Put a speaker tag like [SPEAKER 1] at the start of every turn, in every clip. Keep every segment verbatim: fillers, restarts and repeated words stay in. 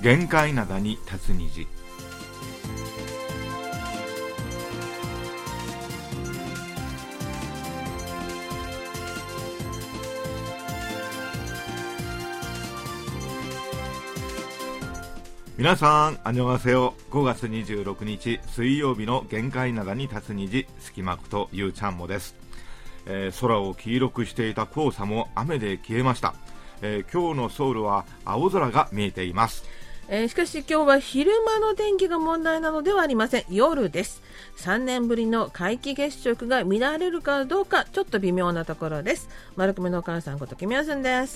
[SPEAKER 1] 限界灘に立つ虹。皆さん、안녕하세요。ごがつにじゅうろくにち水曜日の限界灘に立つ虹、すきまことゆうちゃんもです。えー、空を黄色くしていた黄砂も雨で消えました。えー、今日のソウルは青空が見えています。
[SPEAKER 2] えー、しかし今日は昼間の天気が問題なのではありません。夜です。さんねんぶりの皆既月食が見られるかどうかちょっと微妙なところです。丸くめのお母さんことキミヤスンです。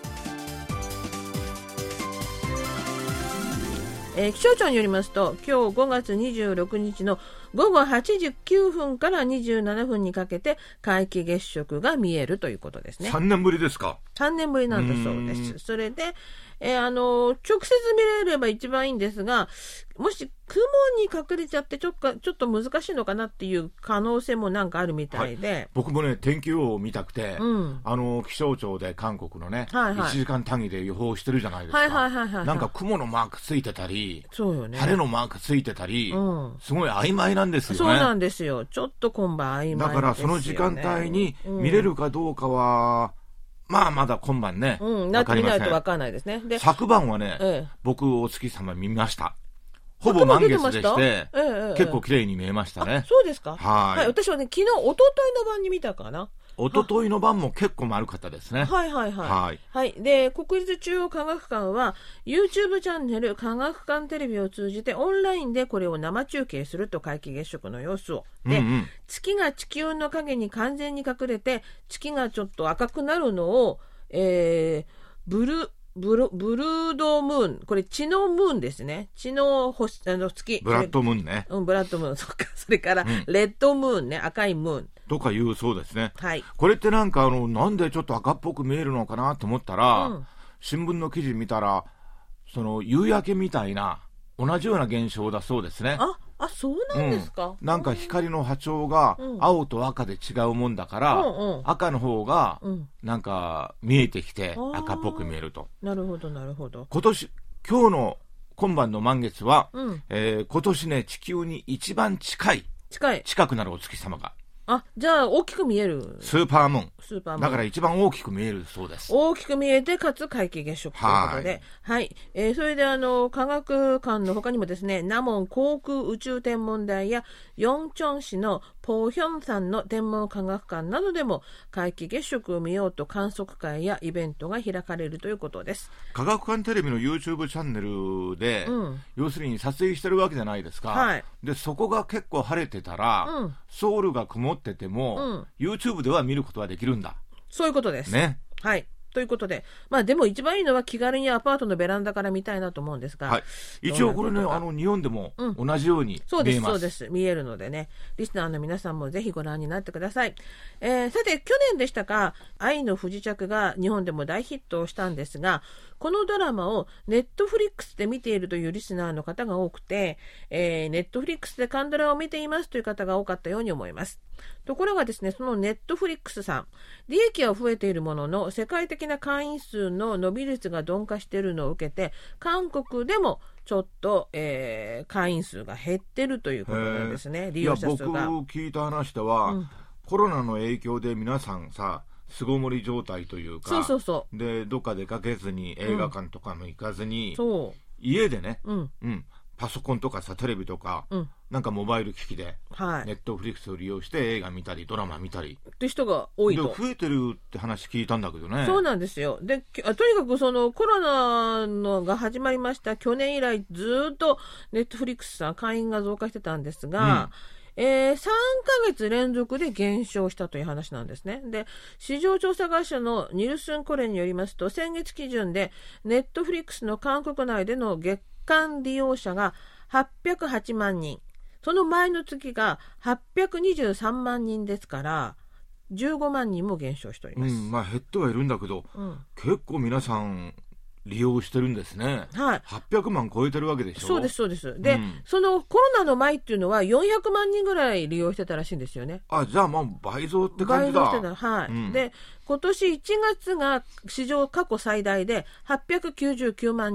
[SPEAKER 2] えー、気象庁によりますと、今日ごがつにじゅうろくにちのごごはちじきゅうふんからにじゅうななふんにかけて皆既月食が見えるということですね。
[SPEAKER 1] さんねんぶりですか？
[SPEAKER 2] さんねんぶりなんだそうです。それで、えー、あの直接見れれば一番いいんですが、もし雲に隠れちゃってちょっと、ちょっと難しいのかなっていう可能性もなんかあるみたいで、はい、
[SPEAKER 1] 僕もね天気予報を見たくて、うん、あの気象庁で韓国のね、はいはい、いちじかん単位で予報してるじゃないですか、はいはいはいはい、なんか雲のマークついてたり、そうよね、晴れのマークついてたり、うん、すごい曖昧なんですよね。
[SPEAKER 2] そうなんですよ。ちょっと今晩曖昧ですよね。
[SPEAKER 1] だからその時間帯に見れるかどうかは、うん、まあまだ今晩ね、
[SPEAKER 2] うん、なってみないと分からないですね。で
[SPEAKER 1] 昨晩はね、ええ、僕お月様見ました。ほぼ満月でして、ええ、結構綺麗に見えましたね。
[SPEAKER 2] そうですか。
[SPEAKER 1] はい、
[SPEAKER 2] はい。私はね、昨日、一昨日の晩に見たかな。
[SPEAKER 1] 一昨日の晩も結構丸かったですね。
[SPEAKER 2] はいはいはい。
[SPEAKER 1] はい。
[SPEAKER 2] はい。で、国立中央科学館は、YouTube チャンネル科学館テレビを通じて、オンラインでこれを生中継すると、皆既月食の様子を。で、うんうん、月が地球の影に完全に隠れて、月がちょっと赤くなるのを、えー、ブル、ブル、ブルードムーン。これ血のムーンですね。血の星、あの月。
[SPEAKER 1] ブラッドムーンね。
[SPEAKER 2] うん、ブラッドムーン。そっか。それから、うん、レッドムーンね。赤いムーン。
[SPEAKER 1] とかいうそうですね。
[SPEAKER 2] はい。
[SPEAKER 1] これってなんかあの、なんでちょっと赤っぽく見えるのかなと思ったら、うん、新聞の記事見たら、その夕焼けみたいな、同じような現象だそうですね。
[SPEAKER 2] あ、あ、そうなんですか。
[SPEAKER 1] うん、なんか光の波長が青と赤で違うもんだから、うんうん、赤の方がなんか見えてきて赤っぽく見えると。
[SPEAKER 2] なるほどなるほど。
[SPEAKER 1] 今年、今日の今晩の満月は、うんえー、今年ね地球に一番近い、
[SPEAKER 2] 近い
[SPEAKER 1] 近くなるお月様が。
[SPEAKER 2] あ、じゃあ大きく見える。
[SPEAKER 1] スーパームーン。
[SPEAKER 2] スーパームーン。
[SPEAKER 1] だから一番大きく見えるそうです。
[SPEAKER 2] 大きく見えて、かつ皆既月食ということで。はい。はい、えー、それであの、科学館の他にもですね、ナモン航空宇宙天文台や、ヨンチョン市のポヒョン山の天文科学館などでも、皆既月食を見ようと観測会やイベントが開かれるということです。
[SPEAKER 1] 科学館テレビの YouTube チャンネルで、うん、要するに撮影してるわけじゃないですか。はい。で、そこが結構晴れてたら、うん、ソウルが曇ってても、うん、YouTube では見ることはできるんだ。
[SPEAKER 2] そういうことです。
[SPEAKER 1] ね。
[SPEAKER 2] はい。ということで、まあでも一番いいのは気軽にアパートのベランダから見たいなと思うんですが、はい、
[SPEAKER 1] 一応これね、あの日本でも同じように見えます。
[SPEAKER 2] そうです、そうです。見えるのでね、リスナーの皆さんもぜひご覧になってください。えー、さて、去年でしたか、愛の不時着が日本でも大ヒットをしたんですが、このドラマをネットフリックスで見ているというリスナーの方が多くて、えー、ネットフリックスでカンドラを見ていますという方が多かったように思います。ところがですね、そのネットフリックスさん、利益は増えているものの、世界的な会員数の伸び率が鈍化しているのを受けて、韓国でもちょっと、えー、会員数が減ってるということなんですね、利用者数が。
[SPEAKER 1] いや、僕聞いた話では、うん、コロナの影響で皆さんさ、巣ごもり状態というか、
[SPEAKER 2] そうそうそう
[SPEAKER 1] でどっか出かけずに映画館とかも行かずに、
[SPEAKER 2] うん、そう
[SPEAKER 1] 家でね、
[SPEAKER 2] うん
[SPEAKER 1] うん、パソコンとかさテレビとか、うん、なんかモバイル機器で、はい、ネットフリックスを利用して映画見たりドラマ見たり
[SPEAKER 2] って人が多いと。
[SPEAKER 1] で増えてるって話聞いたんだけどね。
[SPEAKER 2] そうなんですよ。でとにかくそのコロナのが始まりました去年以来ずっとネットフリックスさん会員が増加してたんですが、うんえー、さんかげつ連続で減少したという話なんですね。で、市場調査会社のニルスンコレによりますと、先月基準でネットフリックスの韓国内での月間利用者がはっぴゃくはちまんにん、その前の月がはっぴゃくにじゅうさんまんにんですから、じゅうごまんにんも減少しております。
[SPEAKER 1] うん、まあ減ってはいるんだけど、うん、結構皆さん利用してるんですね。
[SPEAKER 2] はい。
[SPEAKER 1] はっぴゃくまん超えてるわけでしょ。
[SPEAKER 2] そうですそうです。で、うん、そのコロナの前っていうのはよんひゃくまんにんぐらい利用してたらしいんですよね。
[SPEAKER 1] あ、じゃあまあ倍増って感じだ。
[SPEAKER 2] 倍増してた。はい。うん、で、今年いちがつが史上過去最大ではっぴゃくきゅうじゅうきゅうまんにん。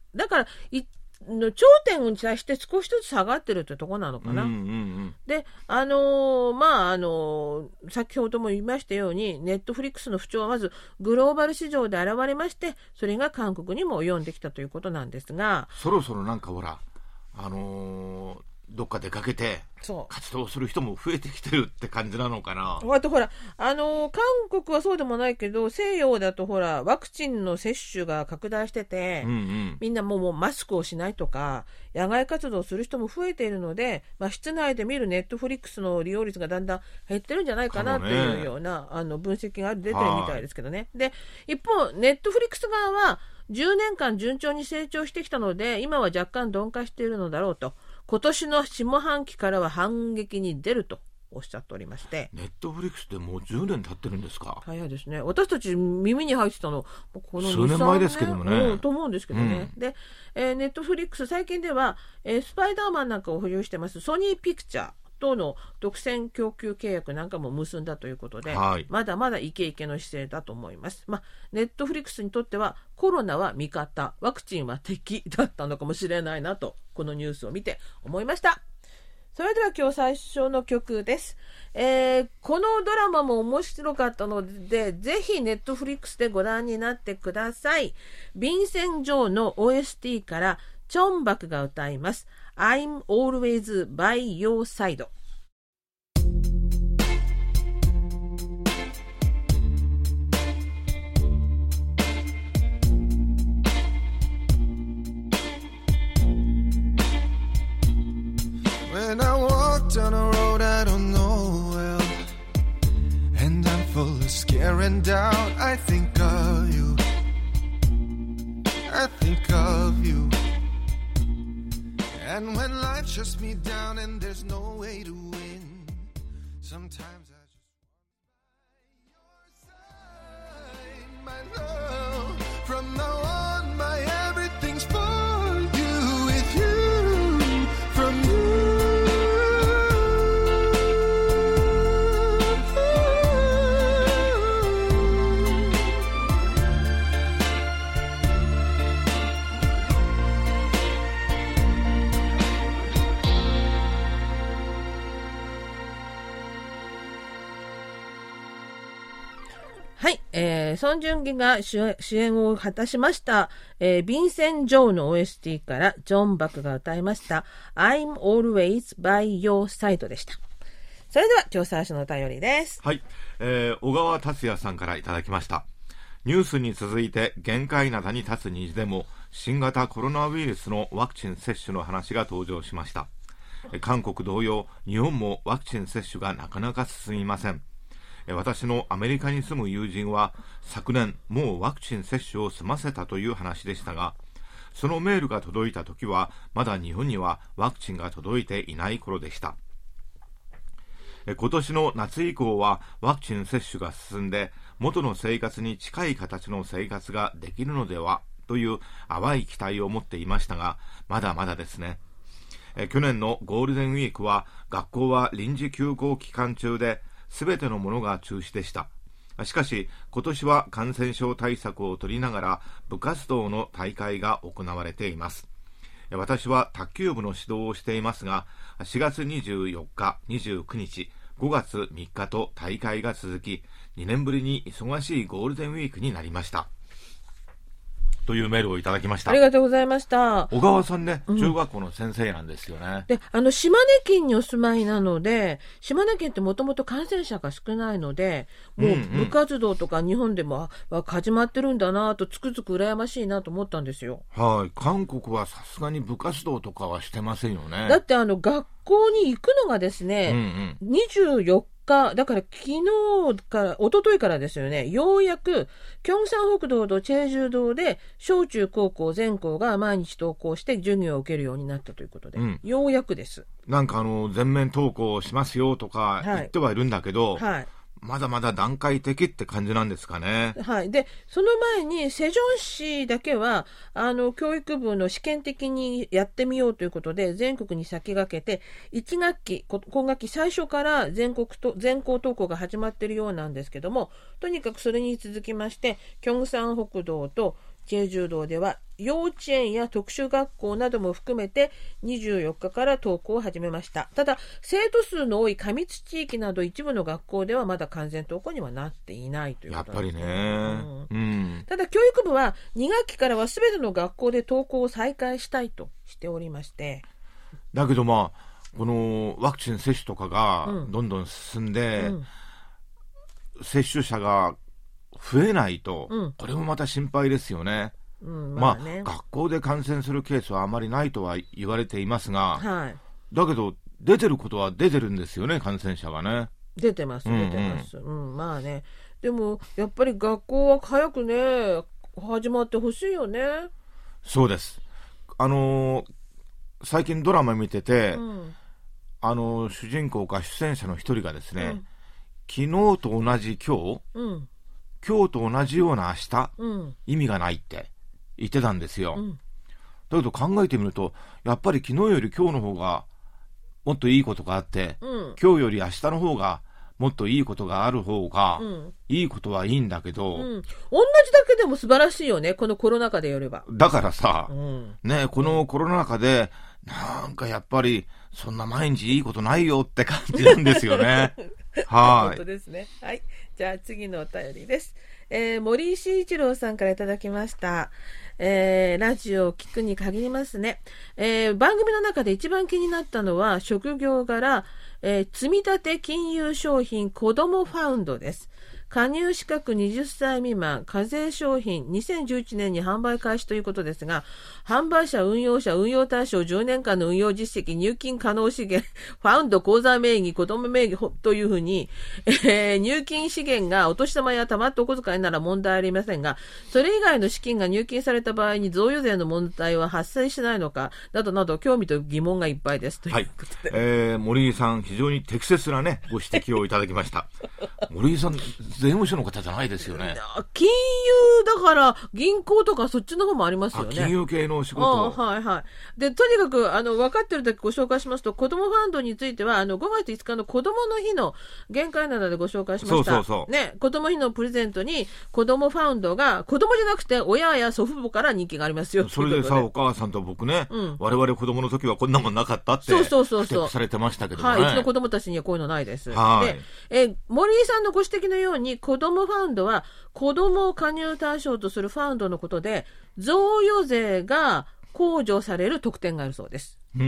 [SPEAKER 2] だからいの頂点に対して少しずつ下がってるってとこなのかな、
[SPEAKER 1] うんうんうん、
[SPEAKER 2] であのー、まああのー、先ほども言いましたようにネットフリックスの不調はまずグローバル市場で現れまして、それが韓国にも及んできたということなんですが、
[SPEAKER 1] そろそろなんかほらあのーどっか出かけて活動する人も増えてきてるって感じなのかな。
[SPEAKER 2] あとほら、あのー、韓国はそうでもないけど西洋だとほらワクチンの接種が拡大してて、うんうん、みんなもう、もうマスクをしないとか野外活動をする人も増えているので、まあ、室内で見るネットフリックスの利用率がだんだん減ってるんじゃないかなというような、ね、あの分析が出てるみたいですけどね。で一方ネットフリックス側はじゅうねんかん順調に成長してきたので今は若干鈍化しているのだろうと、今年の下半期からは反撃に出るとおっしゃっておりまして。
[SPEAKER 1] ネットフリックスってもうじゅうねん経ってるんですか。
[SPEAKER 2] 早いですね。私たち耳に入ってたのこの
[SPEAKER 1] 数年前ですけどもね、
[SPEAKER 2] うん、と思うんですけどね、うん、で、えー、ネットフリックス最近では、えー、スパイダーマンなんかを保有してますソニーピクチャーとの独占供給契約なんかも結んだということで、はい、まだまだイケイケの姿勢だと思います。まあ、ネットフリックスにとってはコロナは味方、ワクチンは敵だったのかもしれないなとこのニュースを見て思いました。それでは今日最初の曲です、えー、このドラマも面白かったのでぜひネットフリックスでご覧になってください。ビンセン・ジョーの オーエスティー からチョンバクが歌います I'm always by your side。
[SPEAKER 3] When I walk down a road I don't know well, and I'm full of scare and doubt, I think of you, I think of you. And when life shuts me down and there's no way to win, sometimes I just want by your side, my love. From now on my everything's for you, with you, from you.
[SPEAKER 2] はい、えー、ソン・ジュンギが主演を果たしました、えー、ビンセン・ジョーの オーエスティー からジョン・バクが歌いました I'm always by your side でした。それでは今日最初のお便りです。
[SPEAKER 1] はい、えー、小川達也さんからいただきました。ニュースに続いて限界灘に立つ虹でも新型コロナウイルスのワクチン接種の話が登場しました。韓国同様日本もワクチン接種がなかなか進みません。私のアメリカに住む友人は昨年もうワクチン接種を済ませたという話でしたが、そのメールが届いた時はまだ日本にはワクチンが届いていない頃でした。今年の夏以降はワクチン接種が進んで元の生活に近い形の生活ができるのではという淡い期待を持っていましたが、まだまだですね。去年のゴールデンウィークは学校は臨時休校期間中で全てのものが中止でした。しかし今年は感染症対策を取りながら部活動の大会が行われています。私は卓球部の指導をしていますが、しがつにじゅうよっか、にじゅうくにち、ごがつみっかと大会が続き、にねんぶりに忙しいゴールデンウィークになりましたというメールをいただきました。
[SPEAKER 2] ありがとうございました。
[SPEAKER 1] 小川さんね、うん、中学校の先生なんですよね。
[SPEAKER 2] で、あの島根県にお住まいなので、島根県ってもともと感染者が少ないので、もう部活動とか日本でも、うんうん、始まってるんだなとつくづく羨ましいなと思ったんですよ。
[SPEAKER 1] はい、韓国はさすがに部活動とかはしてませんよね。
[SPEAKER 2] だってあの学校に行くのがですね、うんうん、にじゅうよっかだから昨日から一昨日からですよね。ようやくキョンサン北道とチェジュ道で小中高校全校が毎日登校して授業を受けるようになったということで、うん、ようやくです。
[SPEAKER 1] なんかあの全面登校しますよとか言ってはいるんだけど、はいはい、まだまだ段階的って感じなんですかね。
[SPEAKER 2] はい。で、その前にセジョン市だけはあの教育部の試験的にやってみようということで全国に先駆けていち学期今学期最初から全国と全校登校が始まっているようなんですけども、とにかくそれに続きましてキョンサン北道とチェジュ道では幼稚園や特殊学校なども含めてにじゅうよっかから登校を始めました。ただ生徒数の多い過密地域など一部の学校ではまだ完全登校にはなっていないということなんですね。
[SPEAKER 1] やっぱりね、うんうん、
[SPEAKER 2] ただ教育部はに学期からは全ての学校で登校を再開したいとしておりまして、
[SPEAKER 1] だけどまあこのワクチン接種とかがどんどん進んで、うんうん、接種者が増えないと、うん、これもまた心配ですよね。うんまあね、まあ、学校で感染するケースはあまりないとは言われていますが、はい、だけど出てることは出てるんですよね、感染者がね。
[SPEAKER 2] 出てます出てます、うんうんうん、まあね、でもやっぱり学校は早くね始まってほしいよね。
[SPEAKER 1] そうです。あのー、最近ドラマ見てて、うん、あのー、主人公か出演者の一人がですね、うん、昨日と同じ今日、うん今日と同じような明日、うん、意味がないって言ってたんですよ、うん、だけど考えてみるとやっぱり昨日より今日の方がもっといいことがあって、うん、今日より明日の方がもっといいことがある方が、うん、いいことはいいんだけど、うん、
[SPEAKER 2] 同じだけでも素晴らしいよね、このコロナ禍でよれば。
[SPEAKER 1] だからさ、うん、ね、このコロナ禍でなんかやっぱりそんな毎日いいことないよって感じなんですよねはい。
[SPEAKER 2] 本当ですね。はい。じゃあ次のお便りです。えー、森石一郎さんからいただきました。えー、ラジオを聞くに限りますね。えー、番組の中で一番気になったのは職業柄、えー、積立金融商品子どもファウンドです。加入資格はたち未満、課税商品、にせんじゅういちねんに販売開始ということですが、販売者、運用者、運用対象、じゅうねんかんの運用実績、入金可能資源、ファウンド口座名義、子供名義というふうに、えー、入金資源がお年玉やたまったお小遣いなら問題ありませんが、それ以外の資金が入金された場合に贈与税の問題は発生しないのか、などなど興味と疑問がいっぱいです。ということで。
[SPEAKER 1] はい、えー、森井さん、非常に適切なね、ご指摘をいただきました。森井さん、税務署の方じゃないですよね。
[SPEAKER 2] 金融だから銀行とかそっちの方もありますよね。
[SPEAKER 1] 金融系の仕事。
[SPEAKER 2] あ、はいはい。でとにかくあの分かってるだけご紹介しますと、子どもファンドについてはあのごがついつかの子どもの日の限界などでご紹介しました。そうそうそう、ね、子ども日のプレゼントに子どもファンドが子どもじゃなくて親や祖父母から人気がありますよ。
[SPEAKER 1] それでさ、お母さんと僕ね、うん、我々子どもの時はこんなもんなかったってそうそうそうそうされてましたけどね。はい、
[SPEAKER 2] うちの子どもたちにはこういうのないです。はい、でえ森井さんのご指摘のように子どもファンドは子どもを加入対象とするファンドのことで贈与税が控除される特典があるそうです。うん、うん、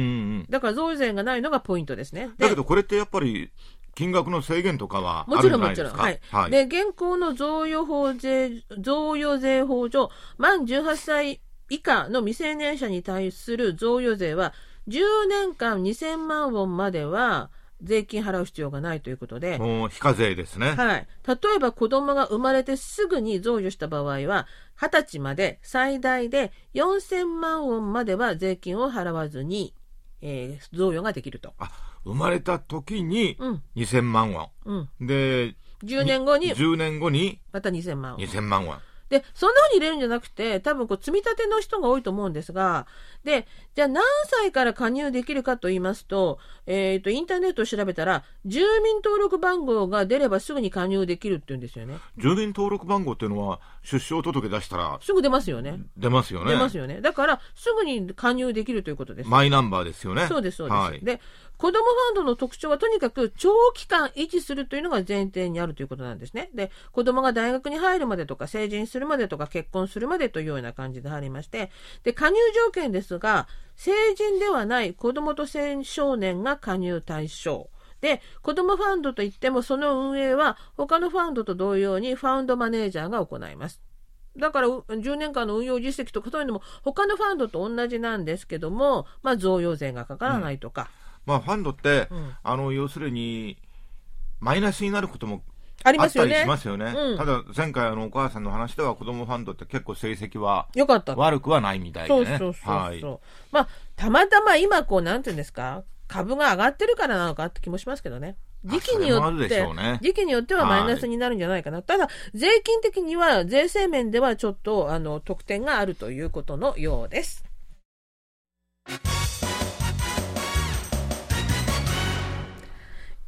[SPEAKER 2] だから贈与税がないのがポイントですね。
[SPEAKER 1] だけどこれってやっぱり金額の制限とかはあるんじゃないですか。もちろんもちろん、はいはい、で現行の贈与法税贈与税法上満じゅうはっさい以下の未成年者に対する贈与税はじゅうねんかんにせんまんウォンまでは税金払う必要がないということで、 もう非課税ですね。
[SPEAKER 2] はい。例えば子供が生まれてすぐに贈与した場合は、はたちまで最大でよんせんまんウォンまでは税金を払わずに、えー、贈与ができると。
[SPEAKER 1] あ、生まれた時ににせんまんウォン。うん。で、
[SPEAKER 2] じゅうねんごに、
[SPEAKER 1] じゅうねんごに、
[SPEAKER 2] またにせんまんウォン。
[SPEAKER 1] にせんまんウォン。
[SPEAKER 2] で、そんな風に入れるんじゃなくて、多分こう積み立ての人が多いと思うんですが、で、じゃあ何歳から加入できるかと言いますと、えっと、インターネットを調べたら、住民登録番号が出ればすぐに加入できるって言うんですよね。
[SPEAKER 1] 住民登録番号っていうのは、出生届出したら、
[SPEAKER 2] すぐ出ますよね。
[SPEAKER 1] 出ますよね。
[SPEAKER 2] 出ますよね。だから、すぐに加入できるということです。
[SPEAKER 1] マイナンバーですよね。
[SPEAKER 2] そうです、そうです。はい、で、子どもファンドの特徴はとにかく長期間維持するというのが前提にあるということなんですね。で、子どもが大学に入るまでとか成人するまでとか結婚するまでというような感じでありまして、で、加入条件ですが、成人ではない子どもと青少年が加入対象。で、子どもファンドといってもその運営は他のファンドと同様にファウンドマネージャーが行います。だからじゅうねんかんの運用実績とかそういうのも他のファンドと同じなんですけども、まあ贈与税がかからないとか。
[SPEAKER 1] うんまあ、ファンドって、うん、あの要するにマイナスになることも
[SPEAKER 2] ありますよね。
[SPEAKER 1] あったりしますよね。うん、ただ前回あのお母さんの話では子どもファンドって結構成績は
[SPEAKER 2] 良かった
[SPEAKER 1] 悪くはないみたいでね。
[SPEAKER 2] そうそうそうそう、はい、まあたまたま今こうなんていうんですか、株が上がってるからなのかって気もしますけどね。時期によって、ね、時期によってはマイナスになるんじゃないかな。はい、ただ税金的には税制面ではちょっとあの特典があるということのようです。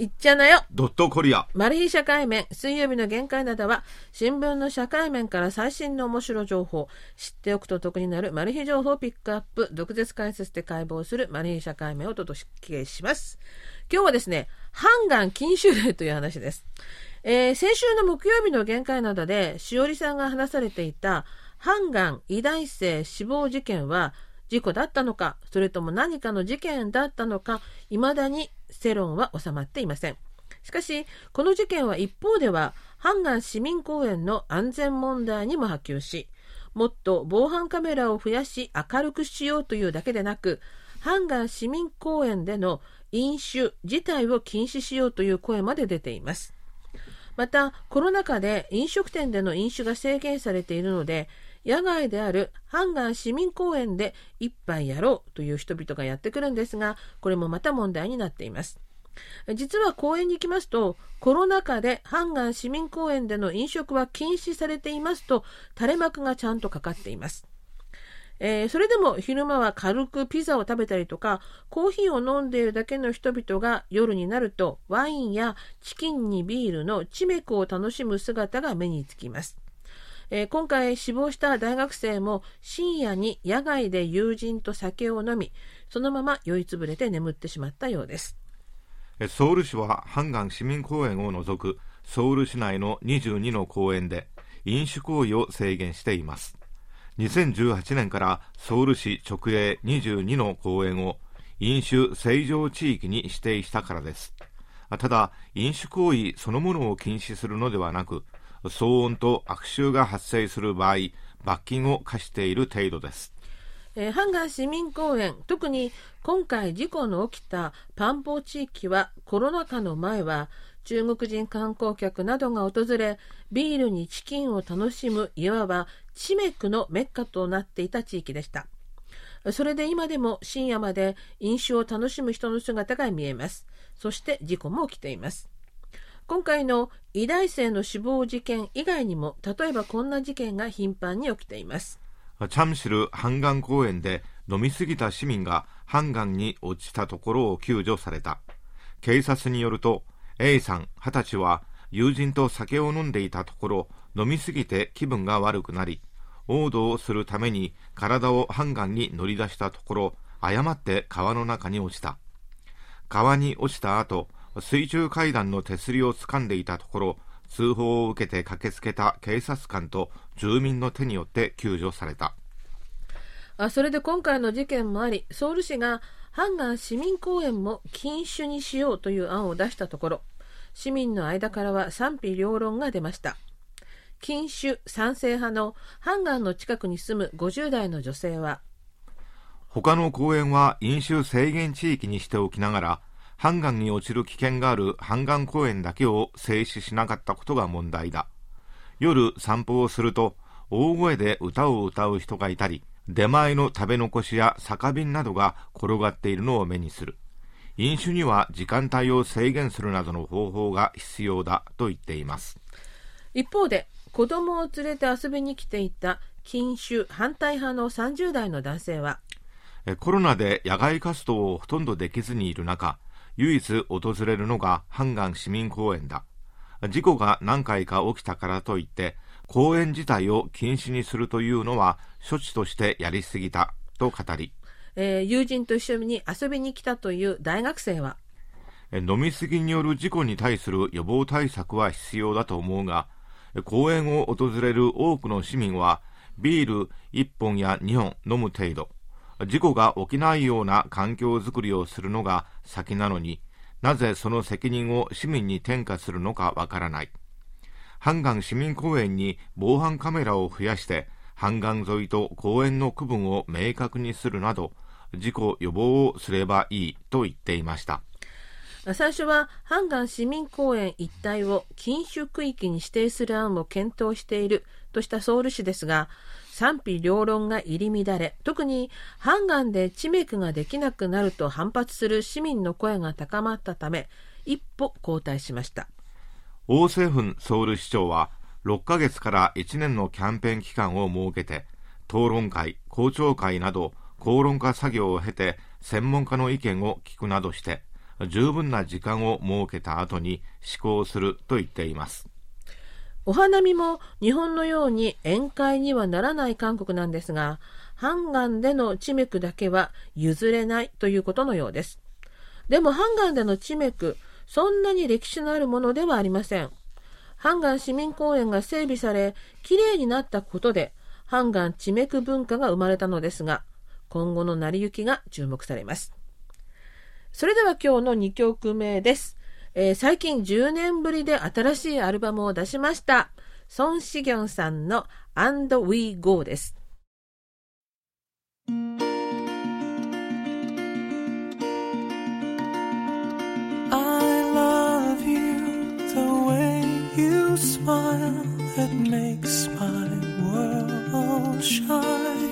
[SPEAKER 2] いっちゃなよ。
[SPEAKER 1] ドットコリア。
[SPEAKER 2] マル秘社会面、水曜日の限界などは、新聞の社会面から最新の面白情報、知っておくと得になるマル秘情報をピックアップ、毒舌解説で解剖するマル秘社会面をお届けします。今日はですね、ハンガン禁酒令という話です。えー、先週の木曜日の限界などで、しおりさんが話されていた、ハンガン医大生死亡事件は、事故だったのか、それとも何かの事件だったのか、未だに世論は収まっていません。しかし、この事件は一方では、ハンガン市民公園の安全問題にも波及し、もっと防犯カメラを増やし明るくしようというだけでなく、ハンガン市民公園での飲酒自体を禁止しようという声まで出ています。また、コロナ禍で飲食店での飲酒が制限されているので、野外であるハンガン市民公園で一杯やろうという人々がやってくるんですが、これもまた問題になっています。実は公園に行きますと、コロナ禍でハンガン市民公園での飲食は禁止されていますと垂れ幕がちゃんとかかっています。えー、それでも昼間は軽くピザを食べたりとか、コーヒーを飲んでいるだけの人々が夜になるとワインやチキンにビールのチメクを楽しむ姿が目につきます。えー、今回死亡した大学生も深夜に野外で友人と酒を飲み、そのまま酔いつぶれて眠ってしまったようです。
[SPEAKER 1] ソウル市はハンガン市民公園を除くソウル市内のにじゅうにの公園で飲酒行為を制限しています。にせんじゅうはちねんからソウル市直営にじゅうにの公園を飲酒正常地域に指定したからです。ただ、飲酒行為そのものを禁止するのではなく、騒音と悪臭が発生する場合、罰金を課している程度です。
[SPEAKER 2] えー、ハンガン市民公園、特に今回事故の起きたパンポー地域は、コロナ禍の前は中国人観光客などが訪れ、ビールにチキンを楽しむいわばチメクのメッカとなっていた地域でした。それで今でも深夜まで飲酒を楽しむ人の姿が見えます。そして事故も起きています。今回の医大生の死亡事件以外にも、例えばこんな事件が頻繁に起きています。
[SPEAKER 1] チャムシルハンガン公園で飲みすぎた市民がハンガンに落ちたところを救助された。警察によると A さんはたちは友人と酒を飲んでいたところ、飲みすぎて気分が悪くなり、嘔吐をするために体をハンガンに乗り出したところ、誤って川の中に落ちた。川に落ちた後、水中階段の手すりを掴んでいたところ、通報を受けて駆けつけた警察官と住民の手によって救助された。
[SPEAKER 2] あそれで今回の事件もあり、ソウル市がハンガン市民公園も禁酒にしようという案を出したところ、市民の間からは賛否両論が出ました。禁酒賛成派のハンガンの近くに住むごじゅう代の女性は、
[SPEAKER 1] 他の公園は飲酒制限地域にしておきながら、ハンガンに落ちる危険があるハンガン公園だけを制止しなかったことが問題だ。夜散歩をすると大声で歌を歌う人がいたり、出前の食べ残しや酒瓶などが転がっているのを目にする。飲酒には時間帯を制限するなどの方法が必要だと言っています。
[SPEAKER 2] 一方で、子供を連れて遊びに来ていた禁酒反対派のさんじゅう代の男性は、
[SPEAKER 1] コロナで野外活動をほとんどできずにいる中、唯一訪れるのがハンガン市民公園だ。事故が何回か起きたからといって公園自体を禁止にするというのは処置としてやりすぎたと語り、
[SPEAKER 2] えー、友人と一緒に遊びに来たという大学生は、
[SPEAKER 1] 飲みすぎによる事故に対する予防対策は必要だと思うが、公園を訪れる多くの市民はビールいっぽんやにほん飲む程度、事故が起きないような環境づくりをするのが先なのに、なぜその責任を市民に転嫁するのかわからない。ハンガン市民公園に防犯カメラを増やしてハンガン沿いと公園の区分を明確にするなど、事故予防をすればいいと言っていました。
[SPEAKER 2] 最初はハンガン市民公園一帯を禁酒区域に指定する案を検討しているとしたソウル市ですが、賛否両論が入り乱れ、特にハンガンでチメクができなくなると反発する市民の声が高まったため、一歩後退しました。
[SPEAKER 1] オーセフンソウル市長はろっかげつからいちねんのキャンペーン期間を設けて、討論会、公聴会など討論化作業を経て専門家の意見を聞くなどして、 十分な時間を設けた後に施行すると言っています。
[SPEAKER 2] お花見も日本のように宴会にはならない韓国なんですが、ハンガンでのチメクだけは譲れないということのようです。でもハンガンでのチメク、そんなに歴史のあるものではありません。ハンガン市民公園が整備され、きれいになったことで、ハンガンチメク文化が生まれたのですが、今後の成り行きが注目されます。それでは今日のにきょくめです。えー、最近じゅうねんぶりで新しいアルバムを出しました。ソン・シギョンさんの And We Go です。
[SPEAKER 4] You smile, it makes my world shine.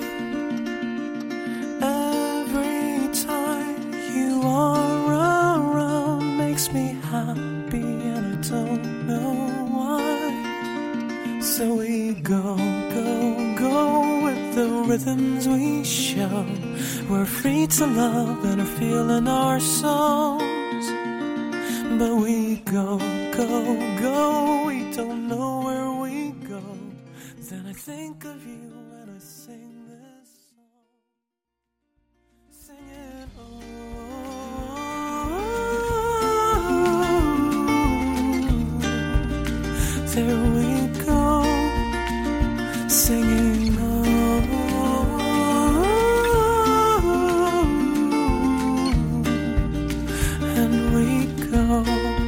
[SPEAKER 4] Every time you are around makes me happy and I don't know why. So we go, go, go with the rhythms we show. We're free to love and are feeling our souls.But we go, go, go, we don't know where we go. Then I think of you when I sing this song. Sing it, oh. There we go, singing, oh.And we go.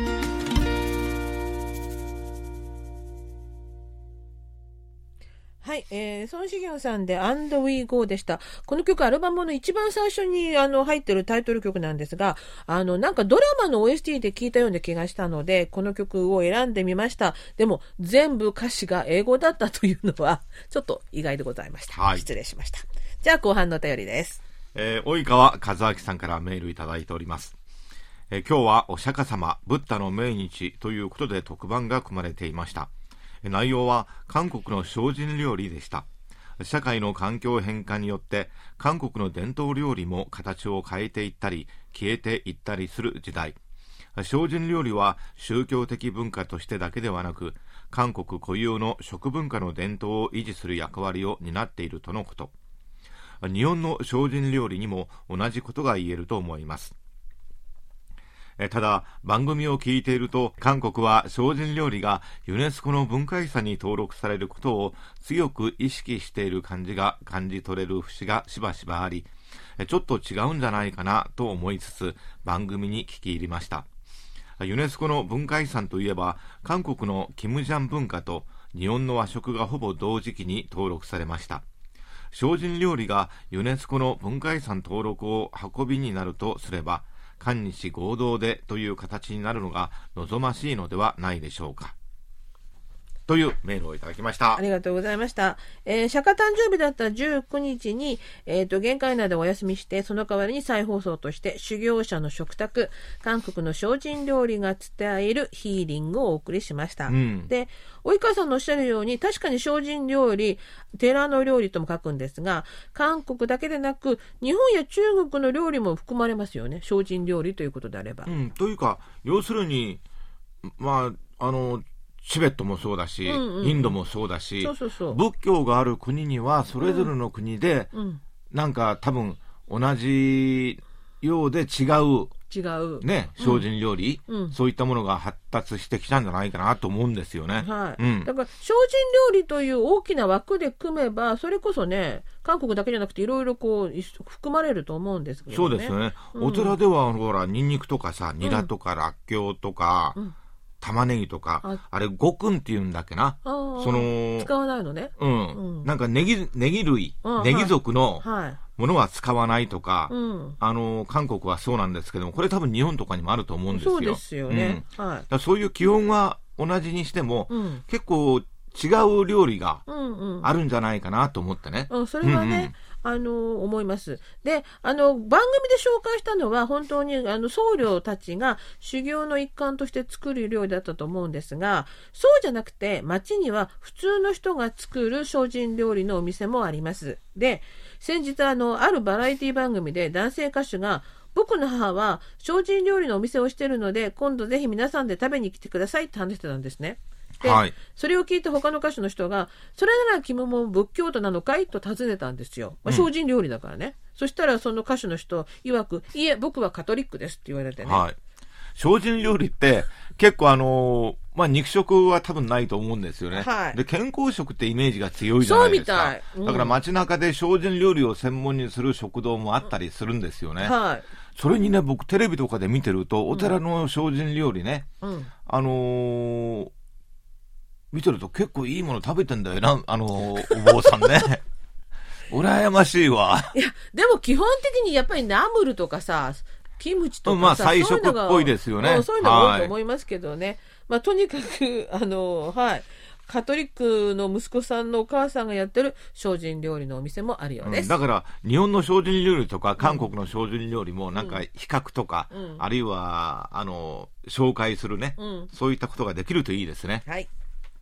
[SPEAKER 2] はい、えー、ソン・シギョンさんで And We Go でした。この曲、アルバムの一番最初にあの入ってるタイトル曲なんですが、あのなんかドラマの オーエスティー で聞いたような気がしたので、この曲を選んでみました。でも全部歌詞が英語だったというのはちょっと意外でございました。はい、失礼しました。じゃあ後半のお便りです。
[SPEAKER 1] えー、及川和明さんからメールいただいております。えー、今日はお釈迦様ブッダの命日ということで特番が組まれていました。内容は韓国の精進料理でした。社会の環境変化によって韓国の伝統料理も形を変えていったり消えていったりする時代。精進料理は宗教的文化としてだけではなく、韓国固有の食文化の伝統を維持する役割を担っているとのこと。日本の精進料理にも同じことが言えると思います。ただ番組を聞いていると、韓国は精進料理がユネスコの文化遺産に登録されることを強く意識している感じが感じ取れる節がしばしばあり、ちょっと違うんじゃないかなと思いつつ番組に聞き入りました。ユネスコの文化遺産といえば、韓国のキムジャン文化と日本の和食がほぼ同時期に登録されました。精進料理がユネスコの文化遺産登録を運びになるとすれば、韓日合同でという形になるのが望ましいのではないでしょうか、というメールをいただきました。
[SPEAKER 2] ありがとうございました。えー、釈迦誕生日だったじゅうくにちに、えーと、限界内でお休みして、その代わりに再放送として修行者の食卓、韓国の精進料理が伝えるヒーリングをお送りしました。うん、で、及川さんのおっしゃるように、確かに精進料理、寺の料理とも書くんですが、韓国だけでなく、日本や中国の料理も含まれますよね。精進料理ということであれば。
[SPEAKER 1] うん、というか、要するに、まあ、あの、チベットもそうだし、うんうん、インドもそうだし、
[SPEAKER 2] そうそうそう、
[SPEAKER 1] 仏教がある国にはそれぞれの国で、うん、なんか多分同じようで違う
[SPEAKER 2] 違う
[SPEAKER 1] ね、精進料理、うん、そういったものが発達してきたんじゃないかなと思うんですよね。
[SPEAKER 2] はい、うん、だから精進料理という大きな枠で組めば、それこそね、韓国だけじゃなくていろいろこう含まれると思うんですけどね。
[SPEAKER 1] そうですよね。うん、お寺ではほらニンニクとかさ、ニラとかラッキョウとか、うん、玉ねぎとか、あ, あれ五訓っていうんだっけな、
[SPEAKER 2] その使わないのね、
[SPEAKER 1] うんうん、なんかネギ、ネギ類、ネギ属のものは使わないとか、はい、あの韓国はそうなんですけども、これ多分日本とかにもあると思うんですよ。
[SPEAKER 2] そうですよね、うん、はい、
[SPEAKER 1] だそういう基本は同じにしても、うん、結構違う料理があるんじゃないかなと思ってね、
[SPEAKER 2] うんうん、それはね、うんうん、あの思います。で、あの番組で紹介したのは本当にあの僧侶たちが修行の一環として作る料理だったと思うんですが、そうじゃなくて街には普通の人が作る精進料理のお店もあります。で、先日あのあるバラエティ番組で男性歌手が僕の母は精進料理のお店をしているので、今度ぜひ皆さんで食べに来てくださいって話してたんですね。で、
[SPEAKER 1] はい、
[SPEAKER 2] それを聞いて他の歌手の人が、それなら君も仏教徒なのかいと尋ねたんですよ。まあ、精進料理だからね、うん、そしたらその歌手の人曰く、いえ僕はカトリックですって言われてね、
[SPEAKER 1] はい、精進料理って結構あのーまあ、肉食は多分ないと思うんですよね、
[SPEAKER 2] はい、
[SPEAKER 1] で健康食ってイメージが強いじゃないですか。
[SPEAKER 2] そうみたい、うん、
[SPEAKER 1] だから街中で精進料理を専門にする食堂もあったりするんですよね、
[SPEAKER 2] うん、はい、
[SPEAKER 1] それにね、僕テレビとかで見てるとお寺の精進料理ね、
[SPEAKER 2] うん、
[SPEAKER 1] あのー見てると結構いいもの食べてんだよな、あのー、お坊さんね羨ましいわ。
[SPEAKER 2] いやでも基本的にやっぱりナムルとかさ、キムチとかさ、
[SPEAKER 1] まあ菜食っぽいですよね。
[SPEAKER 2] そういうのが多いと思いますけどね、はい、まあ、とにかくあの、はい、カトリックの息子さんのお母さんがやってる精進料理のお店もあるようです、
[SPEAKER 1] うん、だから日本の精進料理とか韓国の精進料理もなんか比較とか、うん、あるいはあの紹介するね、うん、そういったことができるといいですね。
[SPEAKER 2] はい、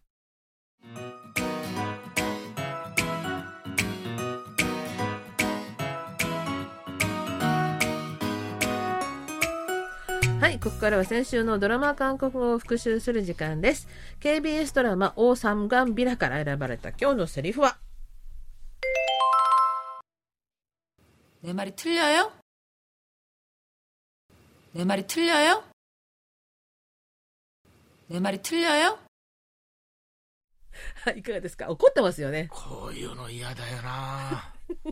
[SPEAKER 2] はい、ここからは先週のドラマ韓国語を復習する時間です。 ケービーエス ドラマオーサムガンビラから選ばれた今日のセリフは、
[SPEAKER 5] 내 말이 틀려요? 내 말이 틀려요? 내 말이 틀려요?
[SPEAKER 2] いかがですか？怒ってますよね。
[SPEAKER 1] こういうの嫌だよな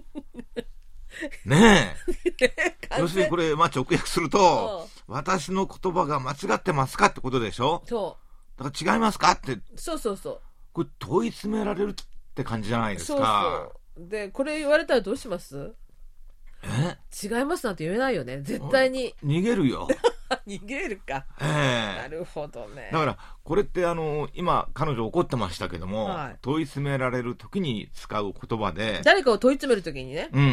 [SPEAKER 1] ねえ要するにこれ、まあ、直訳すると、私の言葉が間違ってますかってことでしょ。そうだから違いますかって、
[SPEAKER 2] そうそうそう、こ
[SPEAKER 1] れ問い詰められるって感じじゃないですか。
[SPEAKER 2] そうそうで、これ言われたらどうします？
[SPEAKER 1] え
[SPEAKER 2] 違いますなんて言えないよね、絶対に。
[SPEAKER 1] 逃げるよ
[SPEAKER 2] 逃げるか、
[SPEAKER 1] えー、
[SPEAKER 2] なるほどね。
[SPEAKER 1] だからこれってあの今彼女怒ってましたけども、はい、問い詰められる時に使う言葉で、
[SPEAKER 2] 誰かを問い詰める時にね、
[SPEAKER 1] うんうん、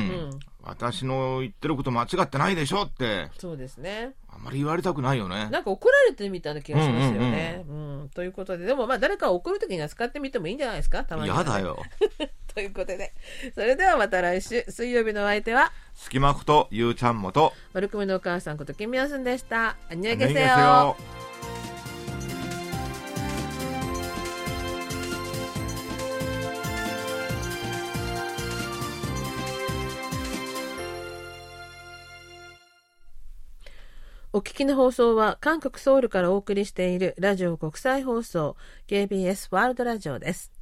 [SPEAKER 1] 私の言ってること間違ってないでしょって。そう
[SPEAKER 2] ですね、
[SPEAKER 1] あんまり言われたくないよね。
[SPEAKER 2] なんか怒られてるみたいな気がしますよね、うんうんうんうん、ということで、でもまあ誰かを怒る時には使ってみてもいいんじゃないですか、たまには、ね、
[SPEAKER 1] やだよ
[SPEAKER 2] ということで、それではまた来週。水曜日のお相手は
[SPEAKER 1] すきまことゆうちゃんもと
[SPEAKER 2] 悪くめのお母さんことキムヤスンでした。あんにゃげせよ。お聞きの放送は韓国ソウルからお送りしているラジオ国際放送 ケービーエス ワールドラジオです。